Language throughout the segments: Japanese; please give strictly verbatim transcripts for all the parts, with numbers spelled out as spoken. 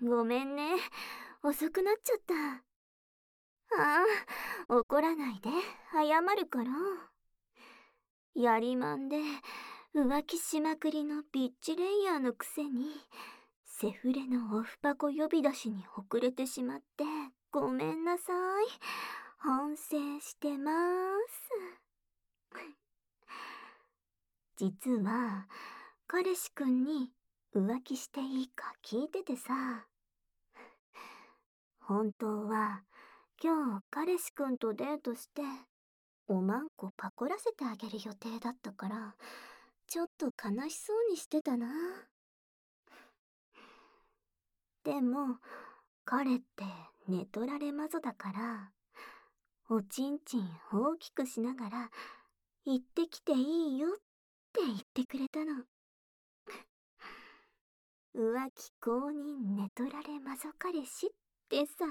ごめんね。遅くなっちゃった。ああ、怒らないで。謝るから。やりまんで浮気しまくりのビッチレイヤーのくせに、セフレのオフパコ呼び出しに遅れてしまってごめんなさい。反省してまーす。実は彼氏くんに浮気していいか聞いててさ。本当は今日彼氏くんとデートしておまんこパコらせてあげる予定だったから、ちょっと悲しそうにしてたな。でも彼って寝取られマゾだから、おちんちん大きくしながら行ってきていいよって言ってくれたの。浮気公認寝取られマゾ彼氏って最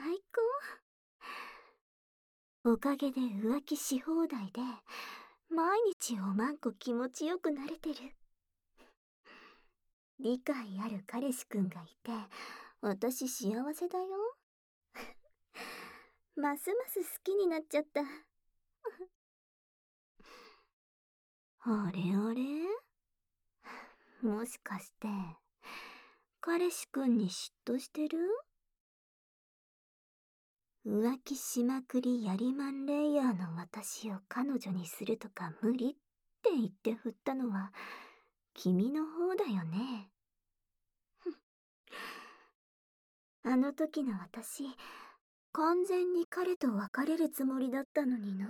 高。おかげで浮気し放題で毎日おまんこ気持ちよくなれてる。理解ある彼氏くんがいて私幸せだよ。ますます好きになっちゃった。あれあれ、もしかして彼氏くんに嫉妬してる？浮気しまくりやりまんレイヤーの私を彼女にするとか無理って言って振ったのは君の方だよね。あの時の私、完全に彼と別れるつもりだったのにな。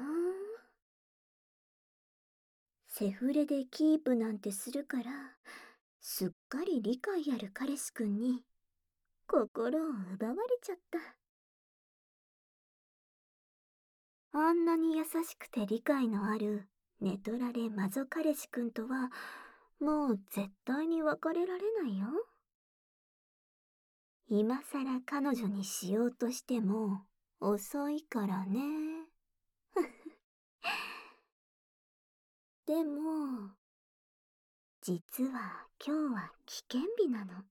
セフレでキープなんてするから、すっかり理解ある彼氏くんに心を奪われちゃった。あんなに優しくて理解のある寝取られマゾ彼氏くんとはもう絶対に別れられないよ。今さら彼女にしようとしても遅いからね。でも実は今日は危険日なの。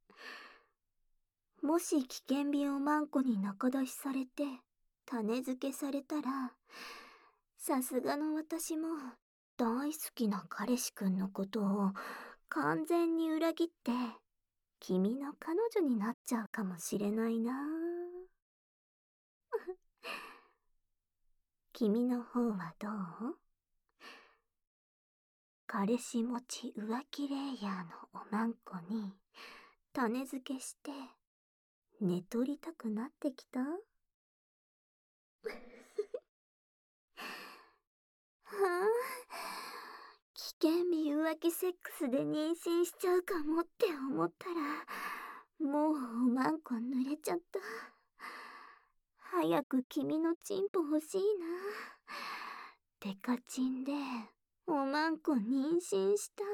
もし危険日をマンコに仲出しされて種付けされたら、さすがの私も大好きな彼氏くんのことを完全に裏切って君の彼女になっちゃうかもしれないな。君の方はどう？彼氏持ち浮気レイヤーのおまんこに種付けして寝取りたくなってきた？はあ、危険日浮気セックスで妊娠しちゃうかもって思ったら、もうおまんこ濡れちゃった。早く君のチンポ欲しいな。デカチンでおまんこ妊娠したい。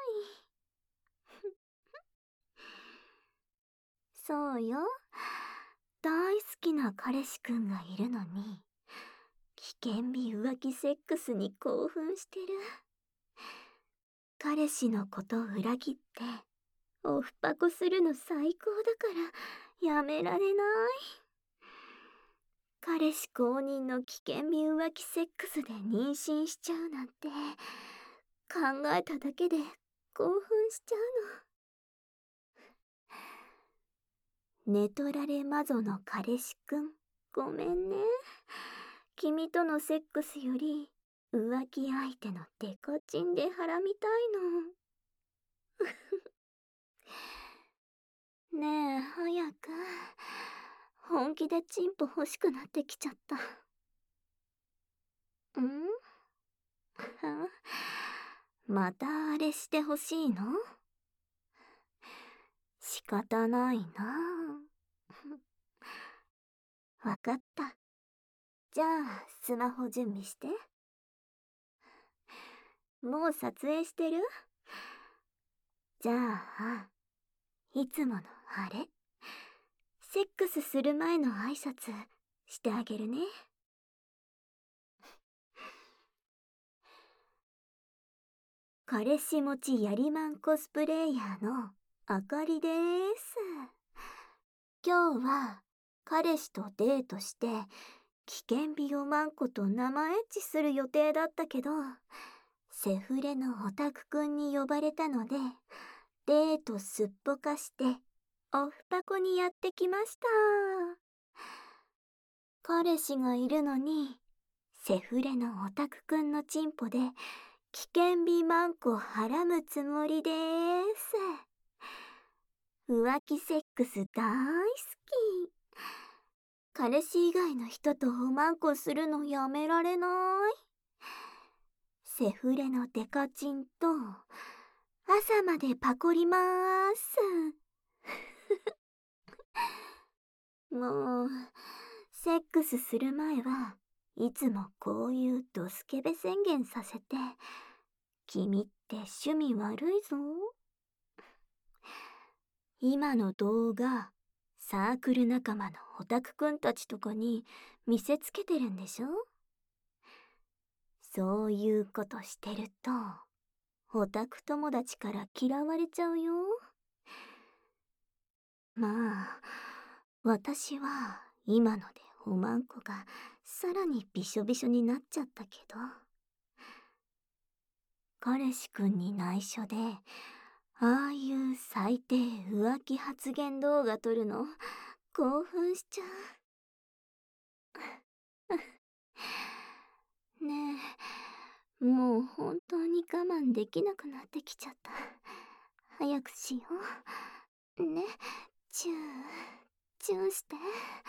そうよ。大好きな彼氏くんがいるのに、危険日浮気セックスに興奮してる。彼氏のことを裏切ってオフパコするの最高だからやめられない。彼氏公認の危険日浮気セックスで妊娠しちゃうなんて考えただけで興奮しちゃうの。寝取られマゾの彼氏くん、ごめんね。君とのセックスより浮気相手のデカチンでハラみたいの。ねえ、早く。本気でチンポ欲しくなってきちゃった。ん？またあれしてほしいの？仕方ないな。わかった。じゃあスマホ準備して。もう撮影してる？じゃあいつものあれ、セックスする前の挨拶してあげるね。彼氏持ちやりまんコスプレイヤーのあかりでーす。 今日は彼氏とデートして危険美容マンコと生エッチする予定だったけど、セフレのオタクくんに呼ばれたので、デートすっぽかしてオフパコにやってきました。彼氏がいるのにセフレのオタクくんのチンポで危険美マンコはらむつもりでーす。浮気セックス大好き。彼氏以外の人とおまんこするのやめられない。セフレのデカチンと朝までパコりまーす。もうセックスする前はいつもこういうドスケベ宣言させて、君って趣味悪いぞ。今の動画サークル仲間のオタクくんたちとかに見せつけてるんでしょ。そういうことしてるとオタク友達から嫌われちゃうよ。まあ私は今のでおまんこがさらにびしょびしょになっちゃったけど、彼氏くんに内緒でああいう最低浮気発言動画撮るの興奮しちゃう。ねえ、もう本当に我慢できなくなってきちゃった。早くしよう。ね、チュー、チューして。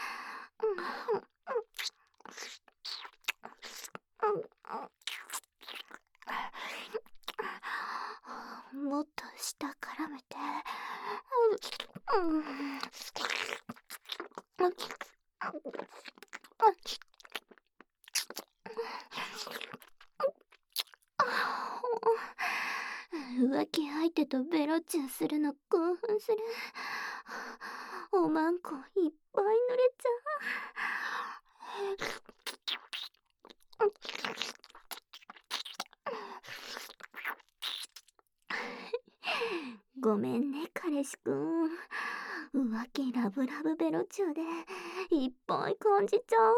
もっと下絡めて。浮気相手とベロチューするの興奮する。おまんこいっぱい濡れちゃう。ごめんね彼氏くん。浮気ラブラブベロチューでいっぱい感じちゃう。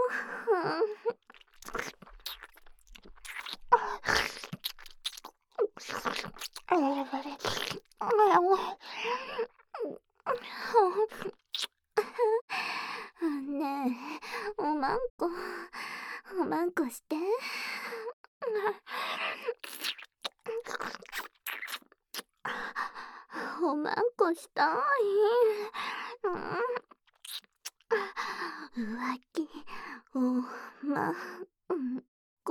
ねえ、おまんこ、おまんこして。おまんこしたい。浮気、おまんこ。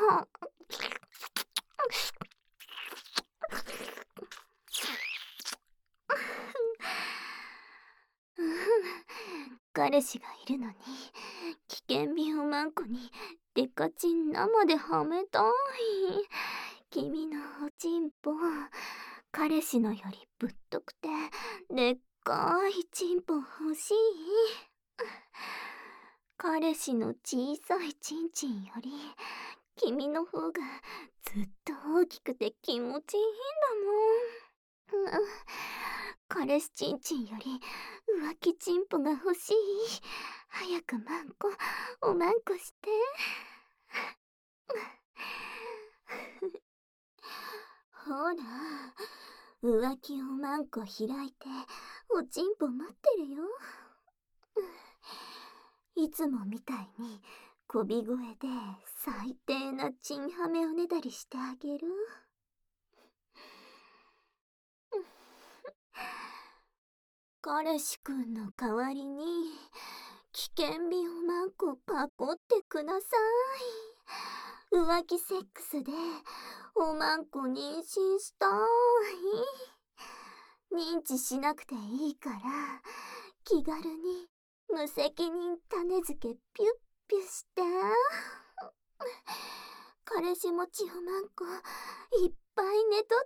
彼氏がいるのに危険美おまんこにデカチン生ではめたい。君のおちんぽ彼氏のよりぶっとくてでっかいチンポ欲しい。彼氏の小さいチンチンより君の方がずっと大きくて気持ちいいんだもん。うん、彼氏チンチンより浮気チンポが欲しい。早くマンコおまんこして。ほら浮気おまんこ開いておちんぽ待ってるよ。いつもみたいにこび声で最低なチンハメをねだりしてあげる。彼氏くんの代わりに危険美おまんこパコってください。浮気セックスでおまんこ妊娠したい。認知しなくていいから気軽に無責任種付けピュッピュして。彼氏持ちおまんこいっぱい寝とって。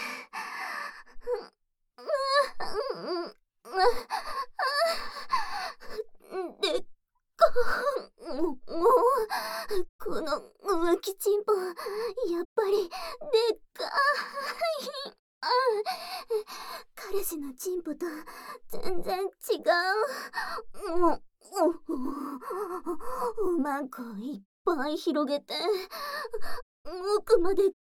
でっかももうこの浮気チンポやっぱりでっかい。彼氏のチンポと全全然違う。お、お、おまんこいっぱい広げて奥まで来る。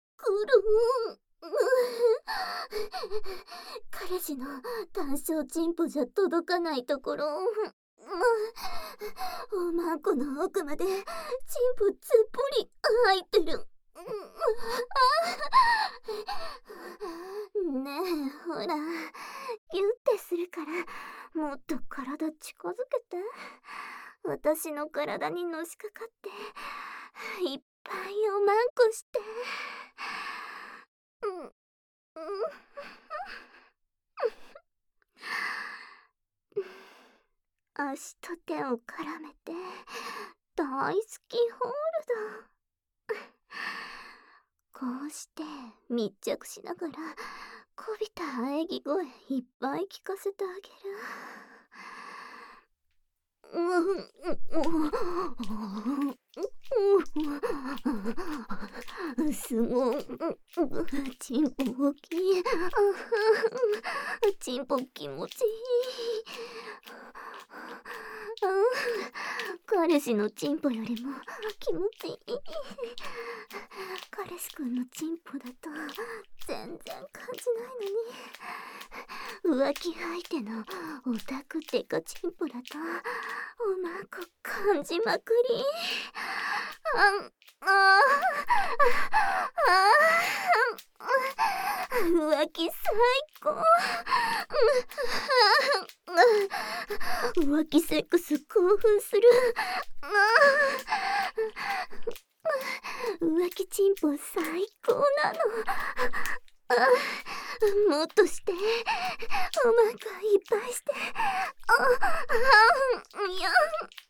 彼氏の単小チンポじゃ届かないところ、おまんこの奥までチンポつっぽり入ってる。ねえ、ほら、ギュッてするからもっと体近づけて。私の体にのしかかっていっぱいおまんこして。うんうん足と手を絡めて大好きホールド。こうして密着しながらこびた喘ぎ声いっぱい聞かせてあげる。すごい。チンポ大きい。チンポ気持ちいい。彼氏のチンポよりも気持ちいい。彼氏くんのチンポだと全然感じないのに、浮気相手のオタクデカチンポだとおまんこ感じまくり。あああ浮気最高。浮気セックス興奮する。浮気チンポ最高なの。もっとして、おまんこいっぱいして。ああいや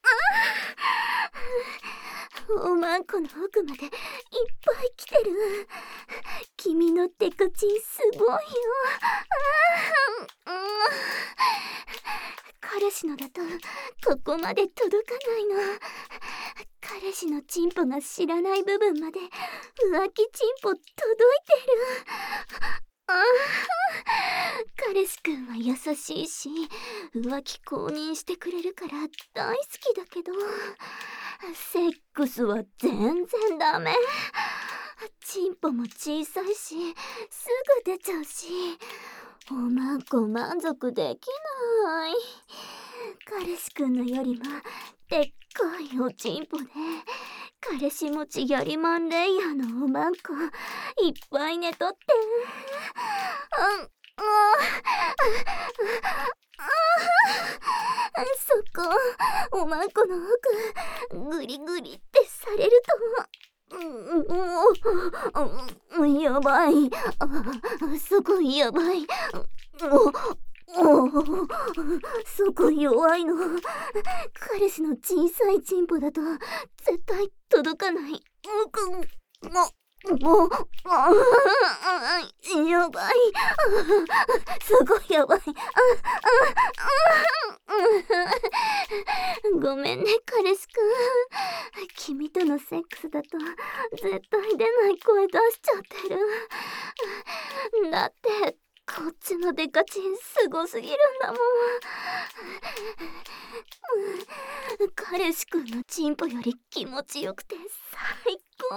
おまんこの奥までいっぱい来てる。君のデカチンすごいよ。彼氏のだとここまで届かないの。彼氏のチンポが知らない部分まで浮気チンポ届いてる。あ彼氏くんは優しいし浮気公認してくれるから大好きだけど、セックスは全然ダメ。チンポも小さいしすぐ出ちゃうし、おまんこ満足できない。彼氏くんのよりもでっかいおちんぽで彼氏持ちやりまんレイヤーのおまんこいっぱい寝とって。うん、そこおまんこの奥グリグリってされるとうん、やばい。そこやばい。おお、そこ弱いの。彼氏の小さいチンポだと絶対届かない。もう、やばい。すごいやばい。ごめんね、彼氏くん。君とのセックスだと絶対出ない声出しちゃってる。だってこっちのデカチンすごすぎるんだもん。彼氏くんのチンポより気持ちよくて最高。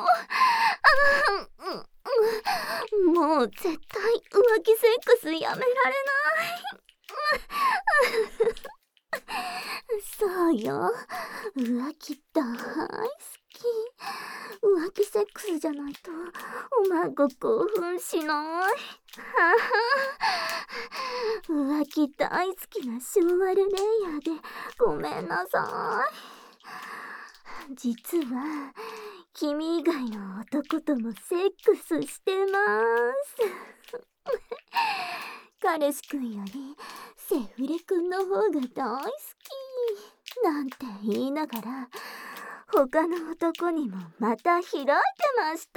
もう絶対浮気セックスやめられない。そうよ、浮気大好き。浮気セックスじゃないとおまんこ興奮しない。浮気大好きなショーワルレイヤーでごめんなさい。実は君以外の男ともセックスしてます。彼氏くんよりセフレくんの方が大好きなんて言いながら他の男にもまた開いてました。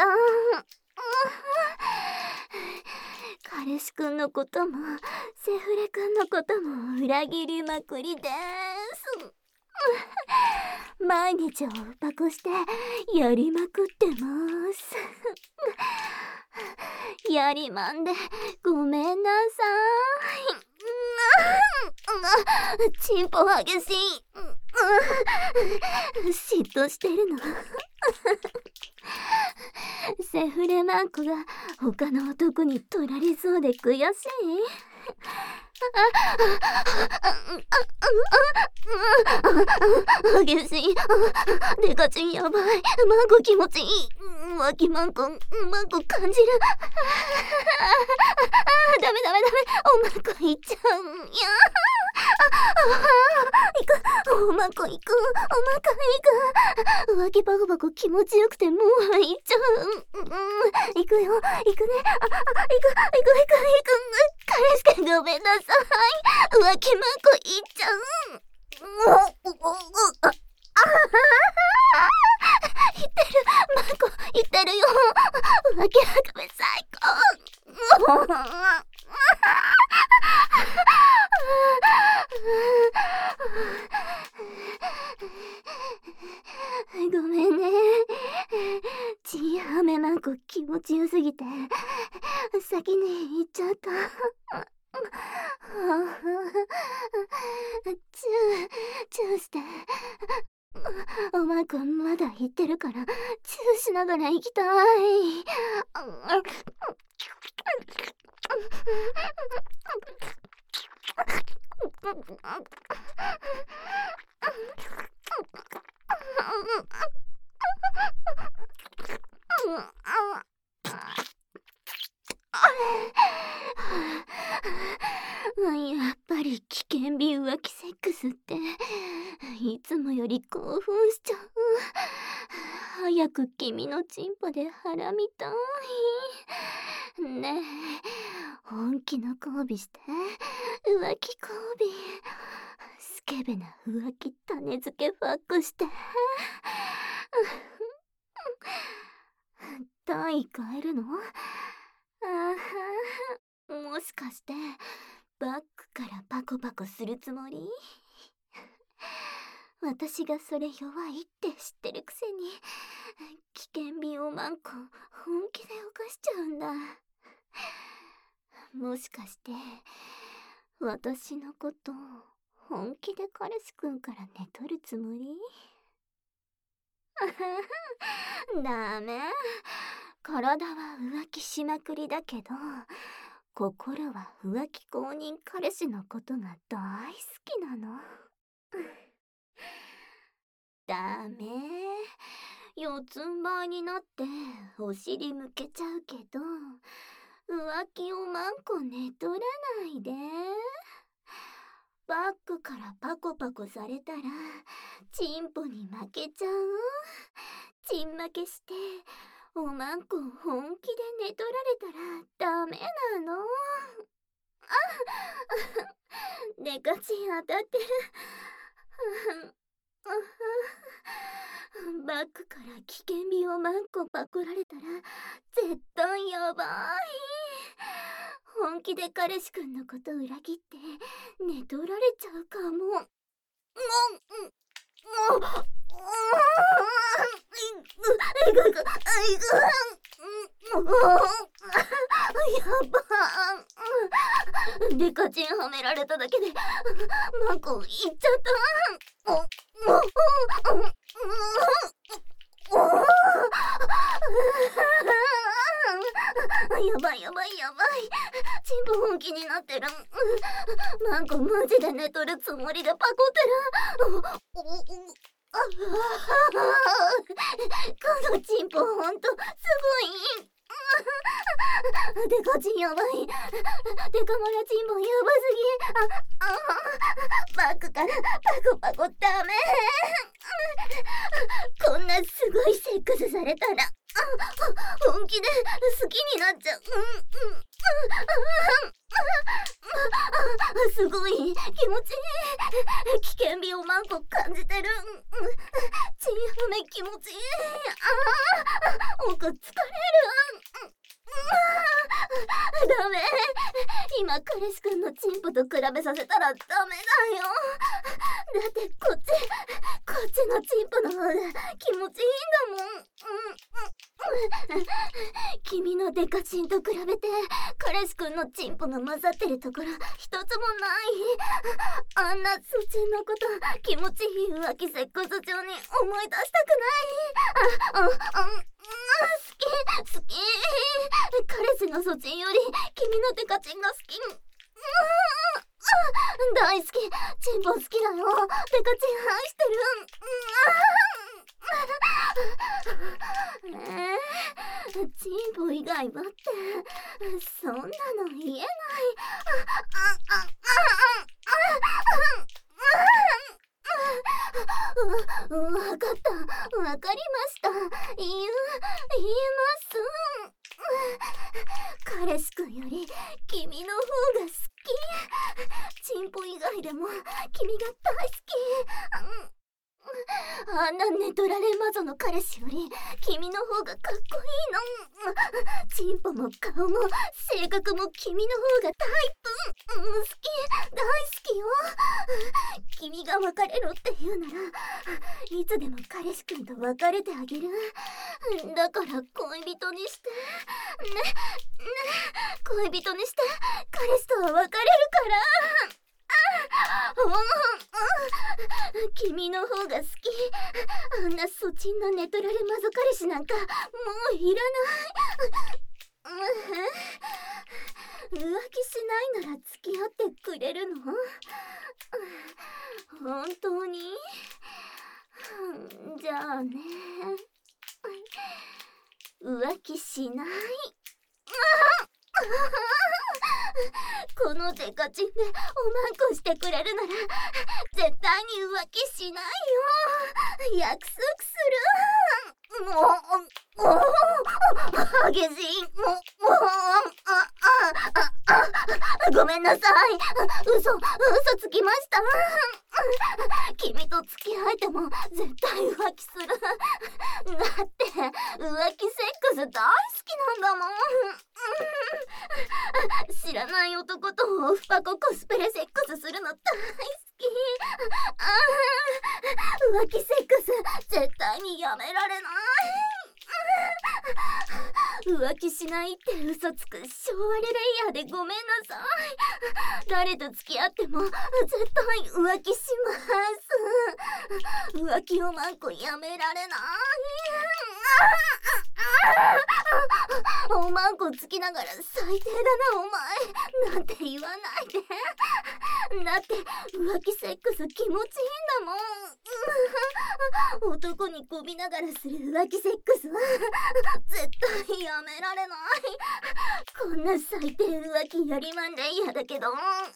彼氏くんのこともセフレくんのことも裏切りまくりです。毎日をパコしてやりまくってます。やりまんでごめんなさい。 チンポ激しい。嫉妬してるの。セフレマンコが他の男に取られそうで悔しい。激しい。デカチンやばい。マンコ気持ちいい。脇マンコ、マンコ感じる。ダメダメダメ。おマンコいっちゃう。いや行く。おマンコ行く。おマンコ行く。脇バコバコ気持ちよくてもう入っちゃう。うん、行くよ。行くね。あ、あ、行く行く行く行く。彼氏くんごめんなさい。浮気マンコいっちゃう。言ってる。マンコ言ってるよ。浮気ハカメ最高。ごめんね。チンハメマンコ気持ちよすぎて先に行っちゃった。チューチューして。おマンコまだ言ってるからチューしながら行きたい。やっぱり危険美浮気セックスっていつもより興奮しちゃう。早く君のチンポで腹みたい。ねえ、本気の交尾して。浮気交尾。スケベな浮気種付けファックして。タイ変えるの？あは、もしかしてバックからパコパコするつもり？私がそれ弱いって知ってるくせに危険美をマンコ本気で犯しちゃうんだ。もしかして私のこと本気で彼氏くんから寝取るつもり？ダメ。体は浮気しまくりだけど心は浮気公認彼氏のことが大好きなの。ダメ。四つん這いになってお尻向けちゃうけど浮気をマンコ寝取らないで。バックからパコパコされたらチンポに負けちゃう。チン負けしておマンコ本気で寝取られたらダメなの。あデカチン当たってる。バックから危険美をマンコパクられたら絶対やばい。本気で彼氏くんのこと裏切って寝取られちゃうかも。もうもうもうやばデカチンはめられただけでマンコいっちゃった。やばいやばいやばい。チンポ本気になってる。マンコマジで寝取るつもりでパコってる。このチンポほんとすごい。デカチンやばい。デカマラチンポやばすぎ。あ、あ、バックからパコパコダメ。こんなすごいセックスされたら本気で好きになっちゃう。うんうんすごい気持ちいい。危険美をマンコ感じてる。チンハメ気持ちいい。あ奥疲れる。ダメ。今彼氏くんのチンポと比べさせたらダメだよ。だってこっちこっちのチンポの方が気持ちいいんだもん。うん君のデカチンと比べて彼氏くんのチンポが混ざってるところ一つもない。あんなそちんのこと気持ちいい浮気セックス中に思い出したくない。あ、あ、あ、好き好き。彼氏のそちんより君のデカチンが好き。大好き。チンポ好きだよ。デカチン愛してる。えー、チンポ以外はってそんなの言えない。わかった、わかりました。言う、言います。彼氏くんより君の方が好き。チンポ以外でも君が大好き。あんな寝取られ魔女の彼氏より君の方がかっこいいの。チンポも顔も性格も君の方がタイプ。好き、大好きよ。君が別れろって言うならいつでも彼氏くんと別れてあげる。だから恋人にしてね、ね、恋人にして彼氏とは別れるから。君の方が好き。あんなそちんの寝取られ魔女彼氏なんかもういらない。浮気しないなら付き合ってくれるの？本当に？じゃあね。浮気しない。このデカチンでおまんこしてくれるなら絶対に浮気しないよ。約束する。もう、もう、激しい。もう、もう、あ、あ、あ、あ、ごめんなさい。嘘、嘘つきました。君と付き合えても絶対浮気する。だって浮気セックス大好きなんだもん。知らない男とオフパココスプレセックスするの大好き。あ、浮気セックス絶対にやめられない。浮気しないって嘘つく昭和レレイヤーでごめんなさい。誰と付き合っても絶対浮気します。浮気をまんこやめられない。おまんこつきながら最低だなお前なんて言わないで。だって浮気セックス気持ちいいんだもん。男にこびながらする浮気セックスは絶対やめられない。こんな最低浮気やりまんで嫌だけど、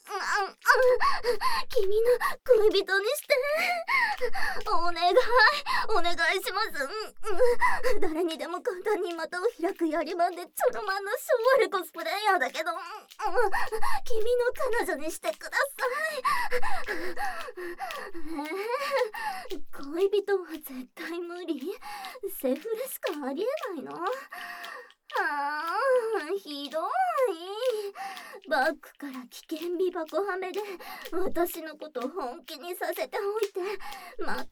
君の恋人にしてお願いお願いします。誰にでも簡単に股を開くやりまんでちょろまんの昭和レコスプレイヤーだけど、君の彼女にしてください。えー、恋人は絶対無理。セフレしかありえないの？ああ、ひどい。バッグから危険美箱はめで私のこと本気にさせておいてまた振った。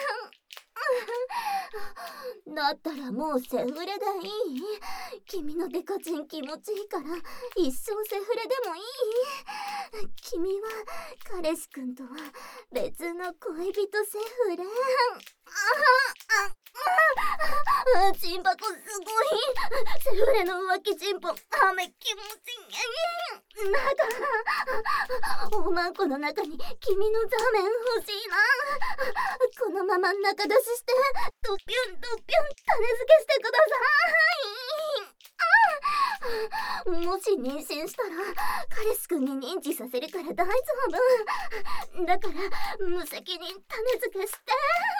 だったらもうセフレでいい。君のデカチン気持ちいいから一生セフレでもいい。君は彼氏くんとは別の恋人セフレ。ああ、チンパコすごい。セフレの浮気チンポあめ気持ちいい。だからおまんこの中に君の座面欲しいな。このまま中出ししてドピュンドピュン種付けしてください。もし妊娠したら彼氏くんに認知させるから大丈夫だから無責任種付けして。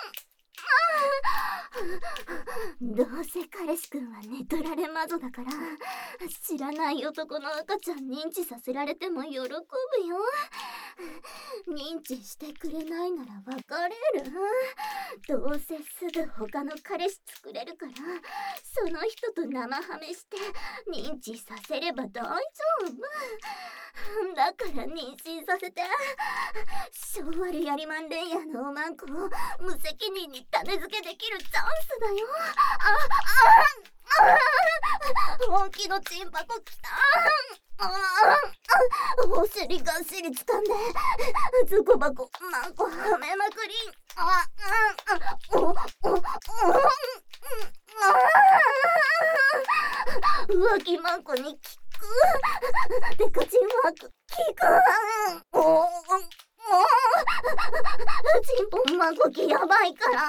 どうせ彼氏くんは寝取られ魔女だから知らない男の赤ちゃん認知させられても喜ぶよ。 認知してくれないなら別れる。どうせすぐ他の彼氏作れるから、その人と生ハメして認知させれば大丈夫。だから妊娠させて、性悪やりまんレイヤーのおまんこを無責任に種付けできるチャンスだよ。あああ本気のチンパコきた。ああお尻がっしり掴んでズコバコマンコはめまくり。ああおおお浮気マンコに効く。デカチンワーク効く。おおおチンポンマンコキやばいから。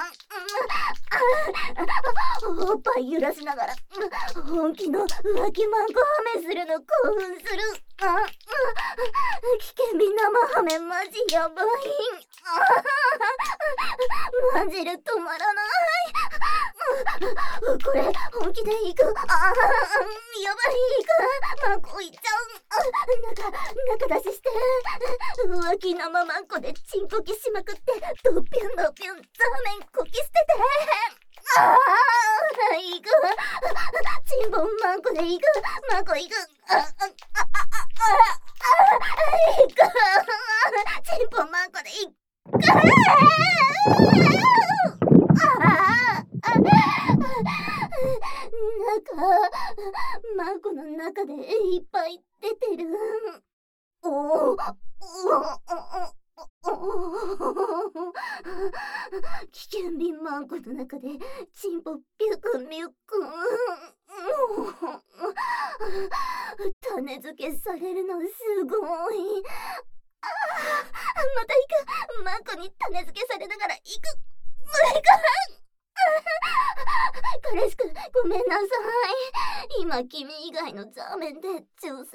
おっぱい揺らしながら本気の浮気マンコハメするの興奮する。あ危険日生ハメマジやばい。マジで止まらない。これ本気でいく。あやばい。いくマンコいっちゃう。中中出しして浮気生マンコでチンコキしまくってドッピュンドッピュンザーメンこき捨てて。ああいくチンポンマンコでいく。マンコいく。あああああいくチンポンマンコでいく。中マンコの中でいっぱい出てる。おおおお危険瓶マンコの中でチンポピュクミュク種付けされるのすごい。あまた行く。マンコに種付けされながら行く。行く彼氏くんごめんなさい。今君以外のザーメンで受精中です。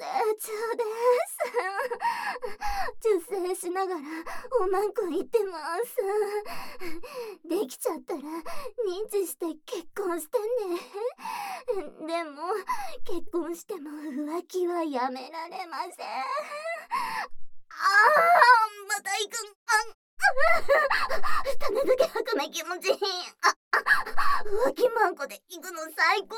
受精しながらおまんこ言ってます。できちゃったら認知して結婚してね。でも結婚しても浮気はやめられません。あーまた行く。あ種付け白目気持ちいい。あ浮気マンコで行くの最高。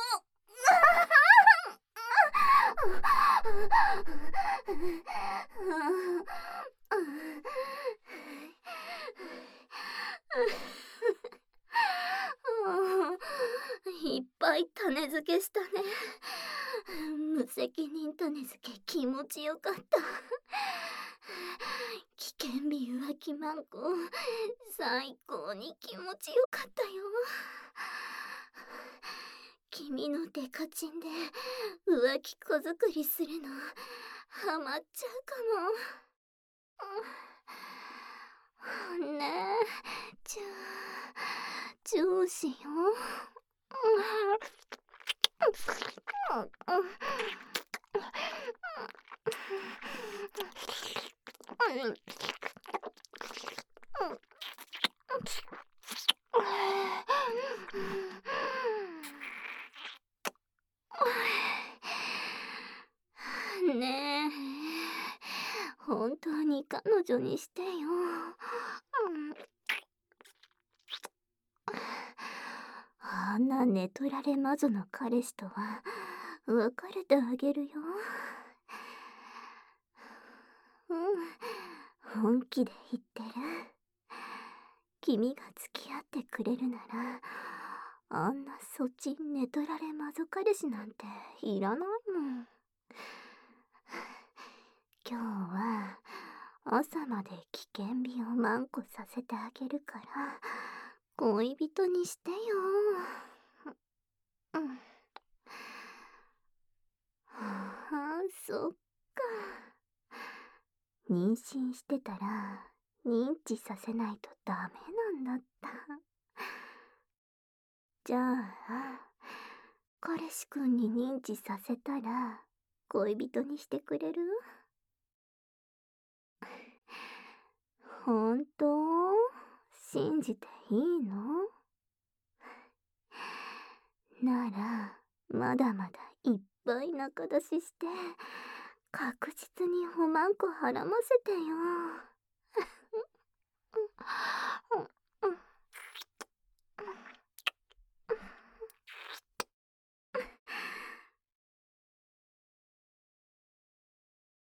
いっぱい種付けしたね。無責任種付け気持ちよかった。危険日浮気マンコ最高に気持ちよかったよ。君のデカチンで浮気子作りするのハマっちゃうかも。ねえチューチューしよねえ本当に彼女にしてよ。あんな寝取られ魔女の彼氏とは別れてあげるよ。うん本気で言ってる。君が付き合ってくれるならあんなそちん寝取られ魔女彼氏なんていらないもん。今日は朝まで危険日をマンコさせてあげるから恋人にしてよ。うんはあそっか。妊娠してたら認知させないとダメなんだった。じゃあ彼氏くんに認知させたら恋人にしてくれる？本当？信じていいの？ならまだまだいっぱい仲出しして確実におまんこはらませてよ。